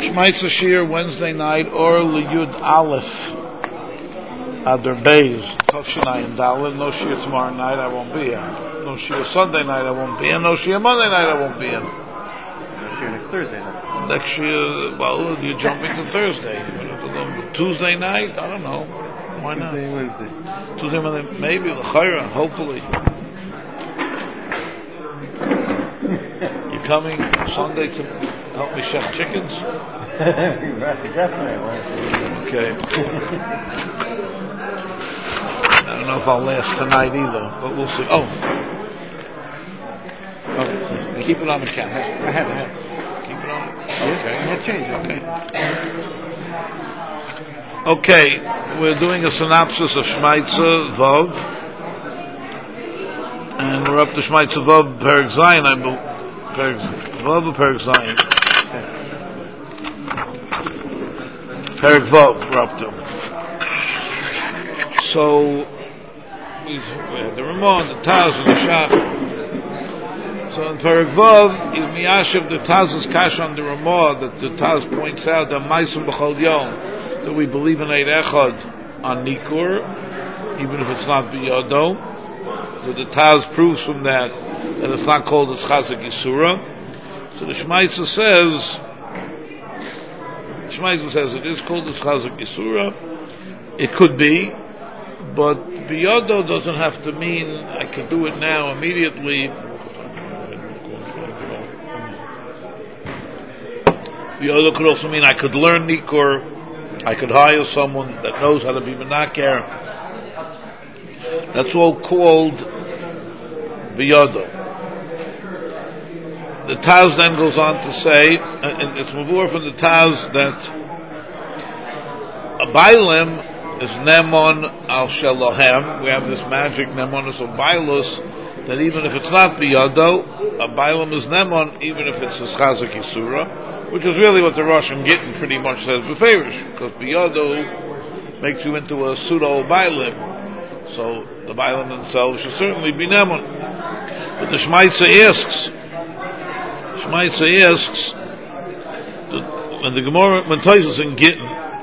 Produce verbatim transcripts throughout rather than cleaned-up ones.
Shmaitza Shir Wednesday night or Liyud Aleph Adar Beis Tovshinai and Daled. No Shir tomorrow night, I won't be here. No Shir Sunday night, I won't be here. No Shir Monday night, I won't be here. No Shir next Thursday night. Next year, well, you're jumping to Thursday. Tuesday night, I don't know. Why not? Tuesday, Wednesday. Tuesday, Wednesday, maybe the Chayra, hopefully. You coming Sunday to help me chef chickens? Definitely. Okay. I don't know if I'll last tonight either, but we'll see. Oh. oh keep it on the camera. I have, I have. Keep it on. Okay. I have changed. Okay. Okay. We're doing a synopsis of Shmaitza Vav. And we're up to Shmaitza Vav Perek Zayin, I believe. Vav or Perek Zayin? Perek Vav, we're up to. So, we had the Ramon, the Taz, and the Shach. So in Perek Vav, is Miyashiv the Taz's Kash on the Ramon, that the Taz points out that Maisum B'chol Yom, that we believe in Eid Echad on Nikur, even if it's not B'yodo. So the Taz proves from that that it's not called as Chazak Yisura. So the Shmaitza says, the Shmaitza says it is called as Chazak Yisura. It could be, but Biyodo doesn't have to mean I can do it now immediately. Biyodo could also mean I could learn Nikur, I could hire someone that knows how to be Menaker. That's all called Biyodo. The Taz then goes on to say, and it's mavur from the Taz, that a Bailim is Nemon al Shelohem. We have this magic Nemonus of Bailus, that even if it's not Biyodo, a Bailim is Nemon, even if it's his Chazak Yisura, which is really what the Rosh and Gittin pretty much says beferish, because Biyodo makes you into a pseudo Bailim. So the Bailim themselves should certainly be Nemon. But the Shmaitza asks, Shmaitza asks, the, when the Gemara, when Tosfos in Gittin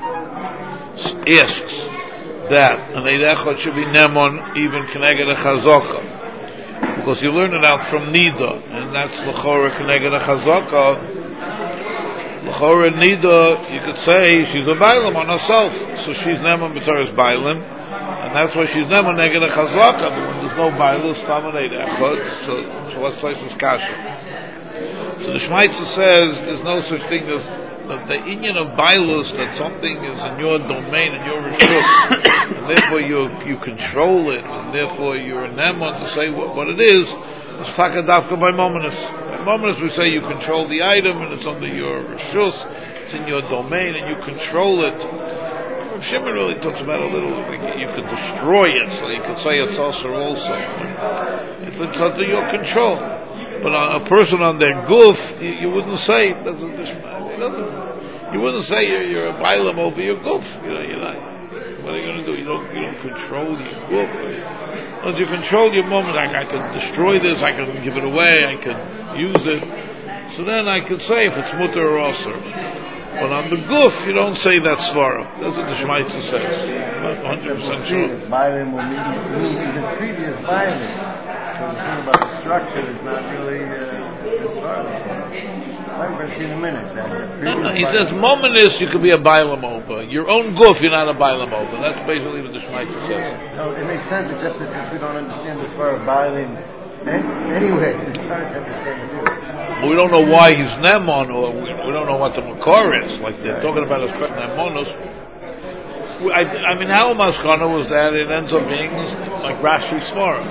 asks that an Eid Echad should be Nemon even Keneged a Chazaka, because you learn it out from Nida, and that's L'chora Keneged a Chazaka. L'chora Nida, you could say she's a Bailim on herself, so she's Nemon b'Torah's Bailim. And that's why she's never neged a chazaka, but when there's no bailus, tamanei echad, so, so what's Tosfos kasha? So the Shmaitza says there's no such thing as the, the inyan of bailus, that something is in your domain, in your reshut, and therefore you you control it, and therefore you're a nemon to say what, what it is. It's takadavka by mominus. By mominus we say you control the item, and it's under your reshus, it's in your domain, and you control it. Shimon really talks about a little, you could destroy it, so you could say it's also also. It's, it's under your control. But on a person on their goof, you, you wouldn't say, doesn't, doesn't, you wouldn't say you're, you're a bailam over your goof. You know, you're not, what are you going to do? You don't, you don't control your goof. Once you control your moment, I, I can destroy this, I can give it away, I can use it. So then I could say if it's mutter or asr. But on the goof, you don't say that svara. That's what the Shmaitza says. I'm one hundred percent sure. Bailim will mean, mean even previous bailim. So the thing about the structure is not really uh, the svara. I'm going to see in a minute. That no, no, he says, mominus, you could be a bailim over. Your own goof, you're not a bailim over. That's basically what the Shmaitza says. No, it makes sense, except that since we don't understand the svara of bailim anyway, it's hard to understand the view. We don't know why he's Nemon, or we, we don't know what the Makor is. Like they're talking about his Nemonus. I, I mean, how Maskana was that it ends up being like Rashi's Svara.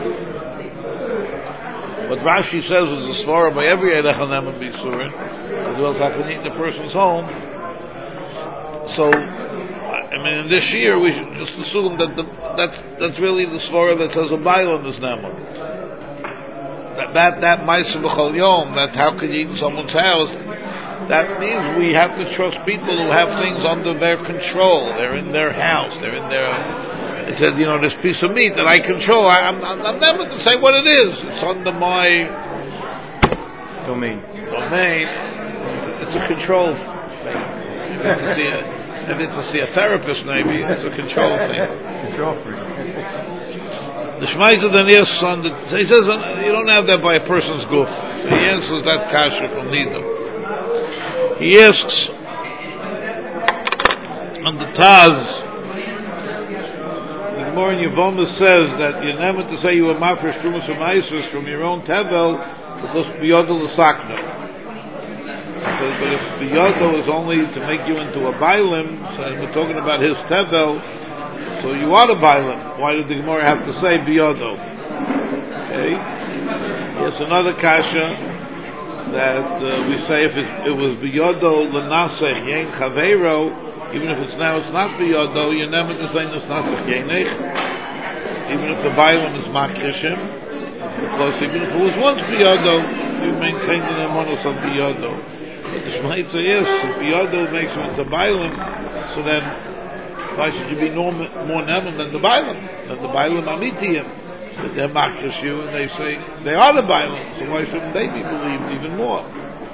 What Rashi says is a Svara by every Eid Echad Nemon B'Yisurin, as well as I can eat in the person's home. So, I mean, in this year we should just assume that the, that's that's really the Svara that says a Bailam is Nemon. That that that Ma'aseh B'chol Yom, that how could you eat in someone's house, that means we have to trust people who have things under their control. They're in their house. They're in their. They said, you know, this piece of meat that I control. I, I'm, I'm, I'm never to say what it is. It's under my domain. Domain. It's a control thing. Maybe to see a, maybe to see a therapist. Maybe it's a control thing. Control freak. The Shmaita then asks on the. So he says you don't have that by a person's goof. So he answers that kasha from Nido. He asks on the Taz. The Gemara in Yevamah says that you're never to say you were mafresh trumas from Isis from your own tevel because biyodel l'sakna. So, but if biyodel is only to make you into a bailim, so we're talking about his tevel, so you are a bailim. Why did the Gemara have to say biyodel? Okay. Yes, another kasha that uh, we say if it, it was biyodel l'nasech yein chaveiro. Even if it's now, it's not biyodo, you're never to say it's not yenech. Even if the bailam is makrishim, because even if it was once biyodo, you maintained the monos of biyodo. But the Shmaitza is, if biyodo makes you into bailam, so then why should you be more, more neman than the bailam? Than the bailam amitiyim. But they're makrish you and they say they are the bailam, so why shouldn't they be believed even more?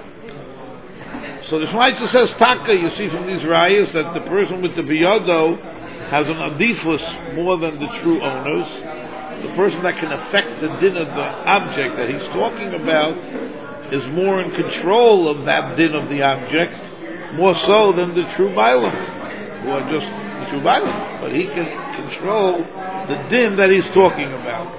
So the Shmaitza says, Taka, you see from these rayas that the person with the biyodo has an adifus more than the true owners. The person that can affect the din of the object that he's talking about is more in control of that din of the object, more so than the true bailam, who are just the true bailam. But he can control the din that he's talking about.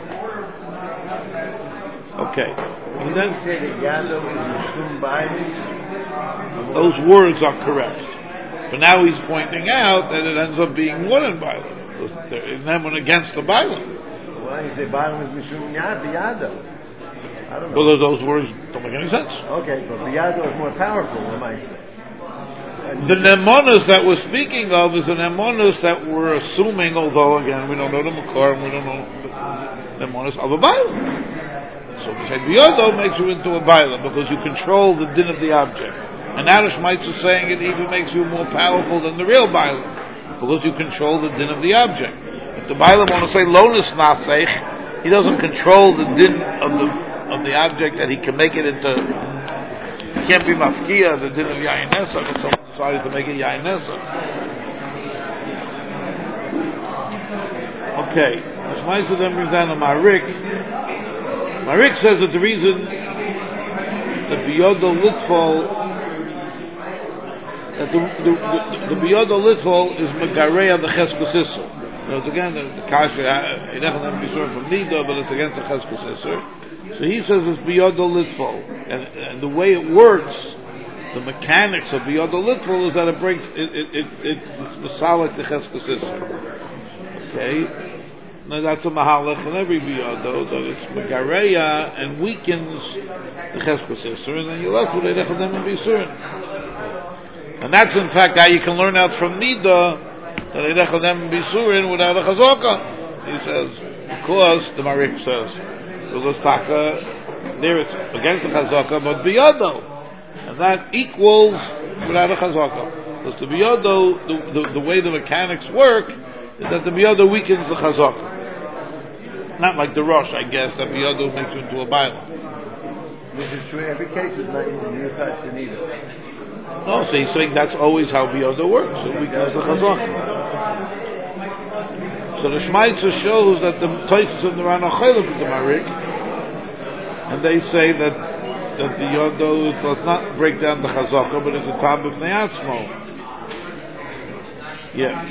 Okay. And then say that Yado is Mishum Bailim. Those words are correct. But now he's pointing out that it ends up being more than Bailam. And then when against the Bailam. Why you say Bailam is Mishum Biyado? I don't know. Well, those words don't make any sense. Okay, but Biyado is more powerful, we might say. The Nemonos that we're speaking of is the Nemonos that we're assuming, although again we don't know the Makor and we don't know the Nemonos of a Bailam. So we say Biyado makes you into a Bailam because you control the din of the object. And now the Shmaitza is saying it even makes you more powerful than the real Bailam because you control the din of the object. If the Bailam want to say Lonis Nasech, he doesn't control the din of the of the object that he can make it into. He can't be Mafkia, the din of Yayin Nesach, if someone decided to make it Yayin Nesach. Okay, the Shmaitza then brings down a Marik. Marik says that the reason that Biyodo Litfol that the the, the, the Biyodo Litfol is Megareya the Cheskos Isser. Now again the, the Kasha it doesn't be sure from Nida, but it's against the Cheskos Isser. So he says it's Biyodo Litfol, and, and the way it works, the mechanics of Biyodo Litfol is that it breaks it it it, it it's Masalik the Cheskos Isser. Okay. Now that's a mahalach in every biyodo that it's megareya and weakens the cheskos isser, and then you're left with eidech adam and bisurin. And that's in fact how you can learn out from Nida that eidech adam and bisurin without a chazaka. He says because the Marik says because taka there it's against the chazaka, but biyodo, and that equals without a chazaka. Because the biyodo, the, the, the way the mechanics work is that the biyodo weakens the chazaka. Not like the Rosh, I guess, that Biyado makes you into a Bailam. Which is true in every case, it's not even Yuchat to neither. No, so he's saying that's always how Biyado works. It weakens the Chazak. So the Shmaitza shows that the Taisus and the Rana Chaylik with the Marik, and they say that that Biyado does not break down the Chazaka, but it's a Tab of Neatzmo. Yeah.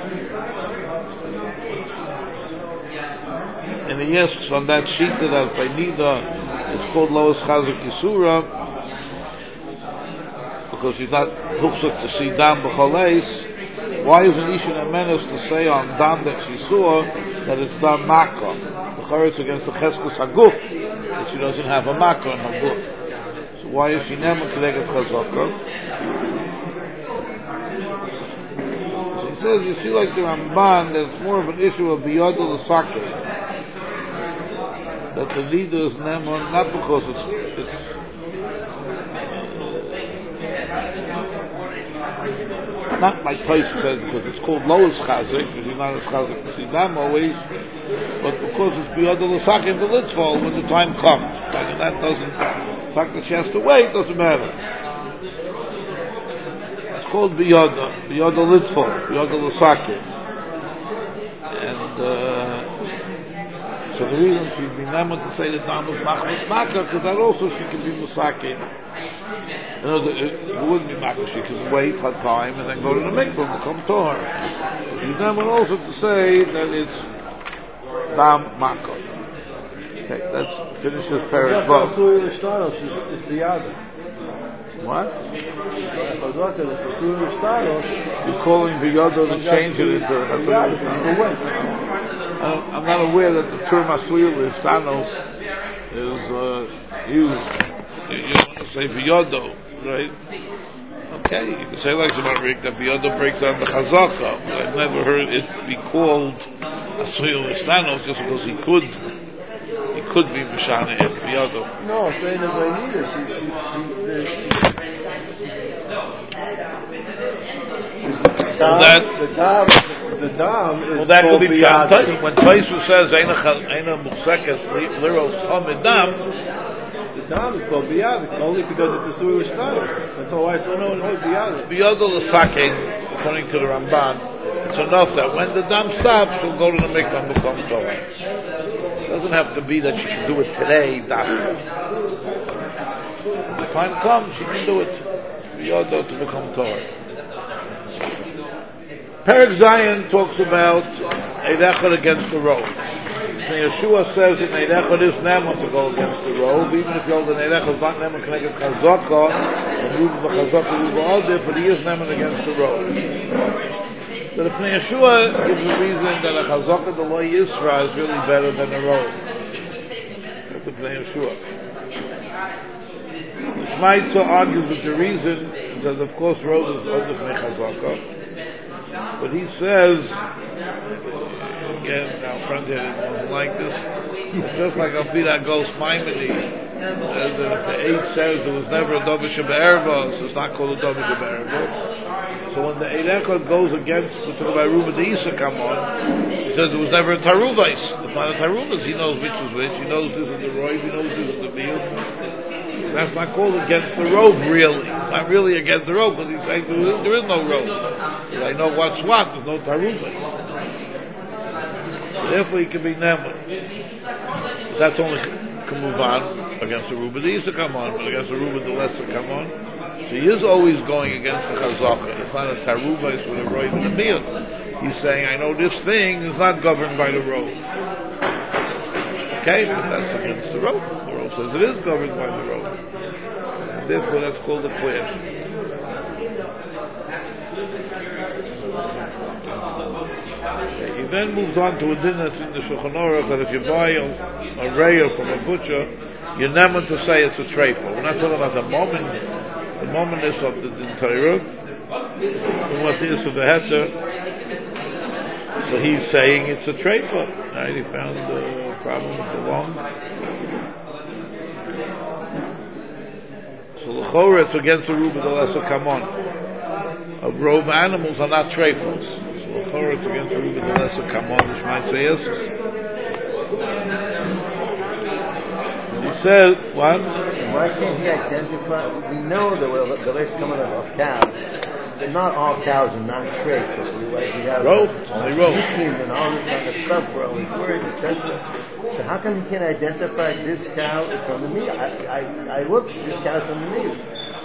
And he asks on that sheet that by Nida it's called Lois Chazak Yisura because he's not Huchsuk to see Dam B'choleis. Why isn't Isha Nemenis to say on Dam that she saw that it's Dam Makkah? The it's against the Cheskos Haguf that she doesn't have a Makkah in her Guf. So why is she never Keneget Chazaka? So he says, you see like the Ramban that it's more of an issue of Biyadul Asakeh. That the leader is Nemon not because it's it's uh, not like Taisa said because it's called Lois Chazik because you're not as Chazik to see them always, but because it's Biyadul Asakeh in the Litzvah when the time comes. And that doesn't, the fact that she has to wait doesn't matter. It's called biyoda, biyoda litful, biyoda l'sakir. And, uh, so the reason she'd be never to say that dam was machmas makkah, because that also she could be musakir. You know, it wouldn't be makkah, she could wait her time and then go to the mikvah and come to her. She's never also to say that it's dam makkah. Okay, let's finish this parak. What? You're calling biyoda to change it into a I'm not aware that the term Asuyah Liftanos is uh, used. You want to say Biyodo, right? Okay, you can say like Zemarik that Biyodo breaks down the Chazaka, but I've never heard it be called Asuyah Liftanos just because he could he could be Mishana and Biyodo. No, it's saying that I need her. She, she, she, well, that, the dam, the dam is well, that could be Pshat. When Taisu says Eina Musekes Liros Tomid Dam, the dam is called Biyadik only because it's a Surah Shtaris. That's all I saw. No, it's called Biyadik. Biyodol L'Saking, according to the Ramban, it's enough that when the dam stops, she'll go to the mikvah and become Torah. It doesn't have to be that she can do it today. Dafka. When the time comes, she can do it. Biyodol to become Torah. Perek Zion talks about Eidechad against the road. So Yeshua says that Eidechad is Neman to go against the road, even if you hold an Eidechad is not Neman connected to Chazaka, and Ruba Chazaka Ruba Odeh, but he is Neman against the road. But if Yeshua gives a reason that a Chazaka, the law Yisra, is really better than a road. That's what Yeshua. The Shmaitza argues with the reason that of course road is Odeh Fnei Chazaka. But he says, again, our friend here doesn't like this, it's just like Abida Ghost Maimoni, says that if the eight says there was never a Dovish Be'erva, so it's not called a Dovish Be'erva. So when the Eidechad goes against, we talk about Ruba de Isa come on, he says there was never a Taruvais. It's not a Taruvais, he knows which is which, he knows this is the Roy, he knows this is the Meal. That's not called against the road, really. Not really against the road, because he's saying there is, there is no road. I know what's what, there's no Taruvah. So therefore he can be Neman. But that's only can move on against the Ruba. They used to come on, but against the Ruba, the lesser come on. So he is always going against the Chazaka. It's not a Taruvah, it's with a road and a meal. He's saying, I know this thing is not governed by the road. Okay, but that's against the road. The road says it is governed by the road. And therefore that's called a clash. Okay, he then moves on to a din that's in the Shulchan Aruch that if you buy a, a raya from a butcher, you're never to say it's a treifah. We're not talking about the moment, the momentness of the din Torah, and what is of the heter. So he's saying it's a treifah. Right? He found a problem with the lung. So the chorah, it's against the Ruba, the lesser come on. A grove animals are not treifahs. So the chorah, it's against the Ruba, the lesser come on, which might say yes. He says, what? Why can't he identify? We know that the less coming of cows. Not all cows are not treifahs. Like we have rope, only rope. And all this kind of stuff where all these words, et cetera. So how come he can't identify this cow is from the meal? I, I, I looked, this cow's from the meal.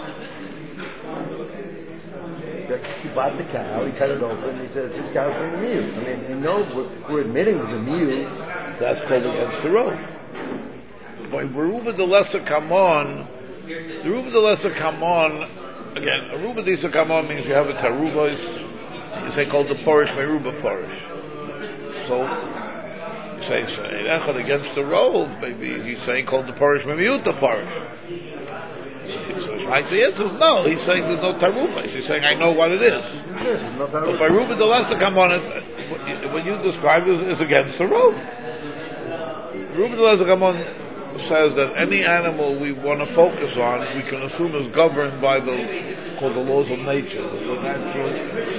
He bought the cow, he cut it open, and he says, this cow's from the meal. I mean, we know we're, we're admitting it's a meal. That's called against the rope. By Ruba the lesser come on, the Ruba the lesser come on, again, a Ruba the lesser come on means you have a tarubos, you say called the porish, my Ruba porish. So, you say, say, Echad against the road, maybe he's saying called the porish, my Miuta porish. So the answer is no. He's saying there's no taruba. He's saying I know what it is. No but by Ruba the lesser come on, it, what you described is, is against the road. Ruba the lesser come on says that any animal we want to focus on, we can assume is governed by the called the laws of nature, the, the natural.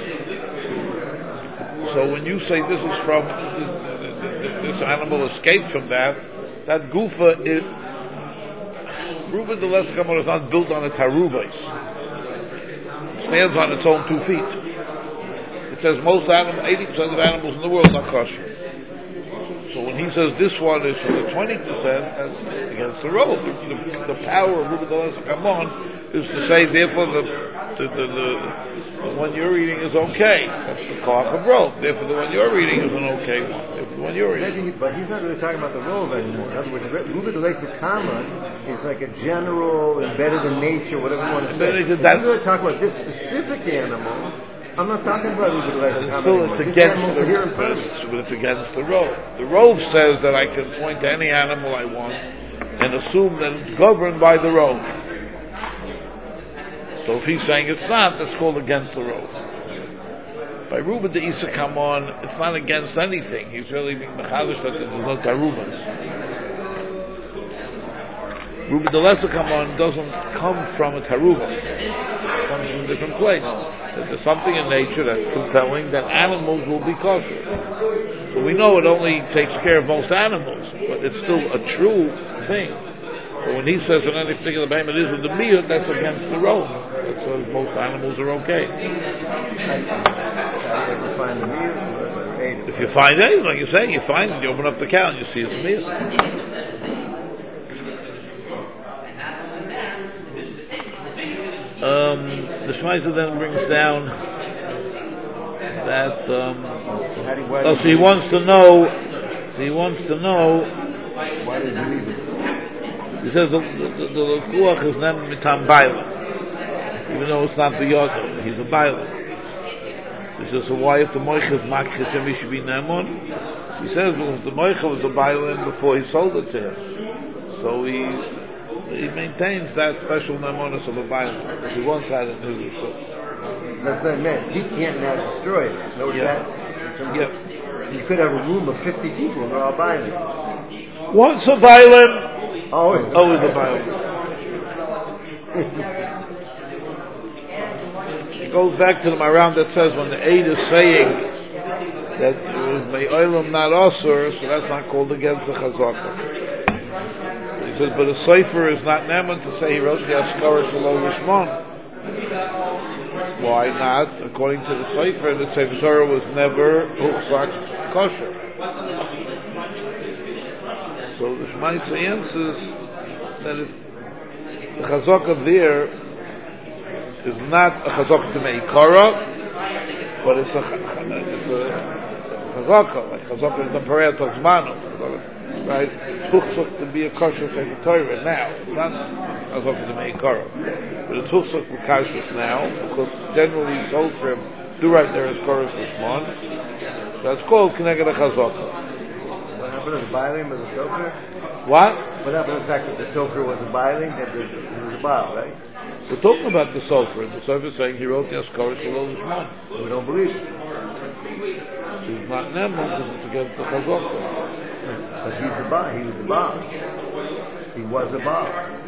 So when you say this is from this, this animal escaped from that, that gufa is. Ruba the lesser kamon is not built on a taruvais. It's stands on its own two feet. It says most animal, eighty percent of animals in the world are kosher. So when he says this one is for the twenty percent, that's against the role. The, the, the power of Ruben Deles Kamon is to say, therefore, the the, the, the the one you're eating is okay. That's the koach of rove. Therefore, the one you're eating is an okay one. Therefore, the one you're eating. Maybe, but he's not really talking about the rove anymore. In other words, Ruben Deles Kamon is like a general, embedded in nature, whatever you want to say. If you're really talking about this specific animal, I'm not talking about Ruben Deles Kamon. Still, it's against the, but it's, but it's against the rove. The rove says that I can point to any animal I want and assume that it's governed by the rove. So if he's saying it's not, that's called against the rove. By Ruben de Isa Kamon, it's not against anything. He's really being mechadish that there's no taruvas. Ruben de Lesa Kamon doesn't come from a taruvas. It comes from a different place. That there's something in nature that's compelling that animals will be kosher. So we know it only takes care of most animals, but it's still a true thing. So when he says that any particular behemoth is with the miyut, that's against the rove. That says most animals are okay. If you find anything, like you say, you find it, you open up the cow and you see it's miyut. Um, the Shmeiser then brings down that um, oh, so he wants to know so he wants to know why did he leave it? He says the the Lekuach is named Mitam Baila, even though it's not the Yodah, he's a Baila. He says, so why if the Moicha is Makchit and he should be Nemon? He says because the Moicha was a Baila before he sold it to him, so he he maintains that special Nemonis of a Baila, which he once had in his Rishus. That's what I meant. He can't now destroy it. No, yeah. that. Yeah. You could have a room of fifty people and they're all Bailim. Once a Bailim. Always, always a Bailim. It goes back to the Maram that says when the Eid is saying that it was Me'olam not Asur, so that's not called against the Chazakah. He says, but a Sefer is not Neman to say he wrote the Askara Shalom Rishmon. Why not? According to the Sefer, the Sefer Torah was never Uchzak kosher. So the Shmaitza answers that if the Chazakah there is not a Chazakah to Meikara, but it's a, it's a Chazakah, like Chazakah is the Pareat Zmanu, right? It's Uchzak to be a kosher Sefer Torah now. It's not Chazakah to Meikara. But it's Uchzak with Kashrus now, because generally Sofrim do write there as Koros Lishmon. That's called Keneged HaChazakah. What happened to the Bailim of the Sofer? What? What happened to the fact that the Sofer was a Bailim, that it was a Baal, right? We're talking about the Sofer, and the Sofer is saying he wrote the Askara Shalom Lishmon. We don't believe it. He's not Neman because it's against the Chazakah. But he's the Baal. He was the Baal. He was a Baal.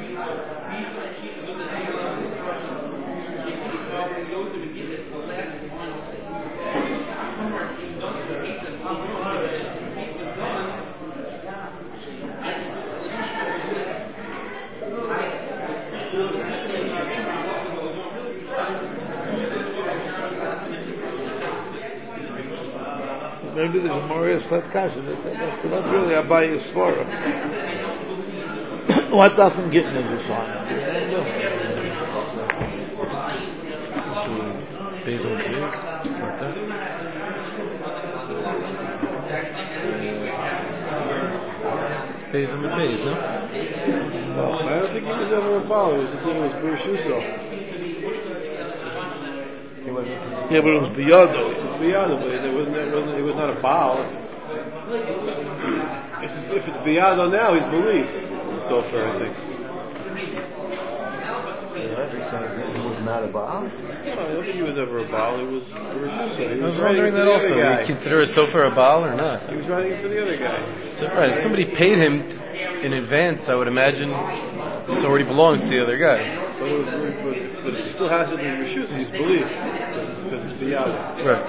Maybe the Gemara is that kasha. That's not really Abaye's svara. What doesn't get in this one? Basil case, it's like that. It's basil and basil, no? No, I don't think he was ever a Baal. He was just saying it was Burushuso. Yeah, but it was Biyado. It was Biyado, but it wasn't, it wasn't, it was not a Baal. If it's, if it's Biyado now, he's believed. So far, I think. Yeah, you're saying he was not a Baal? No, I don't think he was ever a Baal. He was Burushuso. I was wondering that also. Would you consider a Sofer a Baal or not? He was writing it for the other guy. So, right, if somebody paid him t- in advance, I would imagine it already belongs to the other guy. But, it was, but, but it still has to be Rishus. He's believed. Because it's Biyado. Right.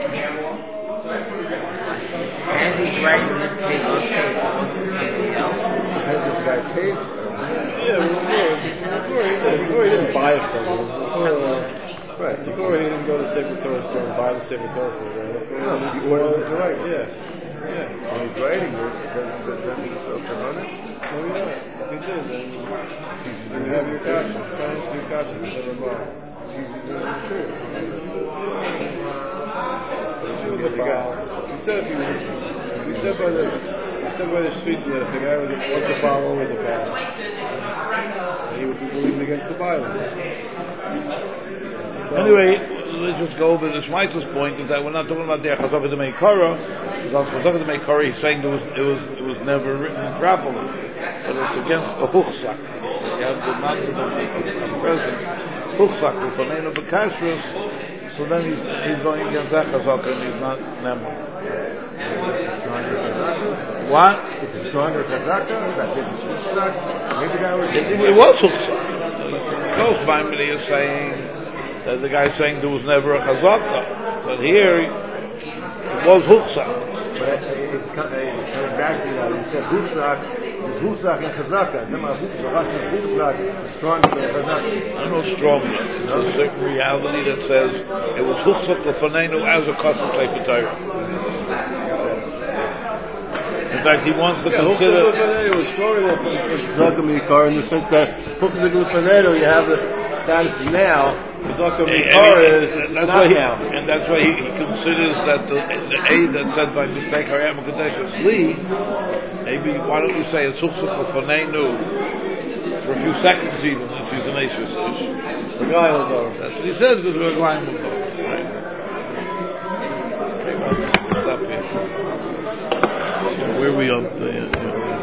And he's writing the page to somebody else. Had this guy paid for it. Yeah, before, before, he did, before he didn't buy it from him. Before, uh, Right. Before he didn't go to the Sefer Torah store and buy the Sefer Torah for it. No, he ordered it to write. Yeah. Yeah. So he's writing this, then then he's so Kavanah? Maybe not. If he did, then you have your kasha. Try to answer your kasha. Never mind. It's easy to understand. He was a Baal. He said if he was, he said by the, he said by the street that if the guy was a, once a Baal, always a Baal, and he would be believed against the Bible. So, anyway, let's just go over the Schmeitzer's point is that we're not talking about the Chazaka de Meikara. Because Chazaka de Meikara, he's saying there was, it was, it was never written properly, but it's against the Huchsak. You have the non present Huchsak with the name of the Kashrus. So then he's, he's going against that Chazaka and he's not Nemo. What? It's a stronger Chazaka. That didn't Huchsak. Maybe that was. It, it was Huchsak. Close Maimonides is saying that the guy saying there was never a Chazaka, but here it was Huchsak. But it's coming back to that. You said Huchsak. There's Huchsak and Chazaka. Some of the Russian Huchsak is stronger than Chazaka. I don't know stronger. There's a certain reality that says it was Huchsak Lefanenu as a custom Sefer Torah. In fact, he wants to yeah, consider. Huchsak Lefanenu was stronger than Chazaka Meikara in the sense that Huchsak Lefanenu, you have the status now. Chazaka Meikara is and not that's why he, now. and that's why he, he considers that the, the aid that said by mistake Hariyam Kadesh is Li. Maybe why don't you say it's Huchsak Lefanenu for a few seconds even if he's an Asher Sish. The guy will go. That's what he says because we're going to go. Right. Okay, well, stop here. Where are we up? Uh, yeah.